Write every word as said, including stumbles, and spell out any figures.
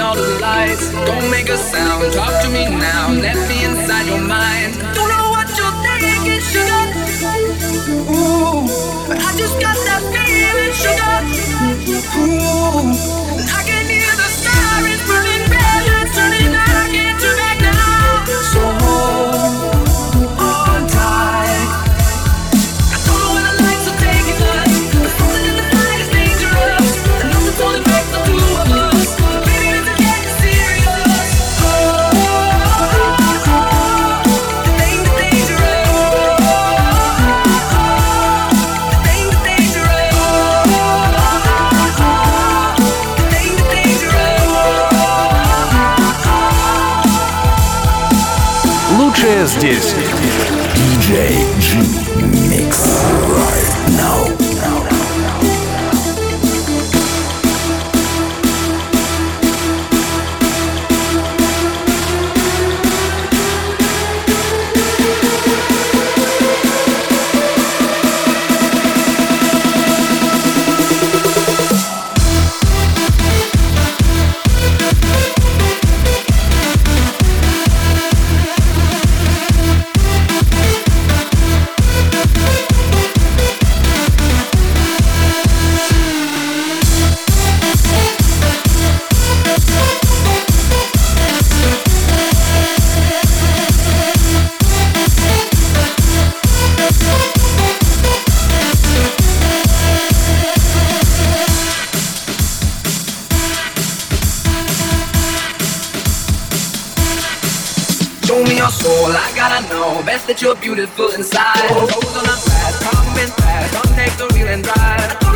all of the lights. Don't make a sound, talk to me now. Let me inside your mind. Don't know what you're thinking, sugar. Ooh, but I just got that feeling, sugar. Ooh, I can hear the sirens burning red lights turning. I can't turn back now. So hold on tight. I don't know where the lights will take us, but something in the night is dangerous, and nothing's holding back the two of us. Baby, it's getting serious. Oh, the thing is dangerous. The thing is dangerous. The thing is dangerous. Лучшее здесь. ди джей G Mix right now. Show me your soul, I gotta know. Best that you're beautiful inside. Toes on the glass, come and fast. Don't take the wheel and drive.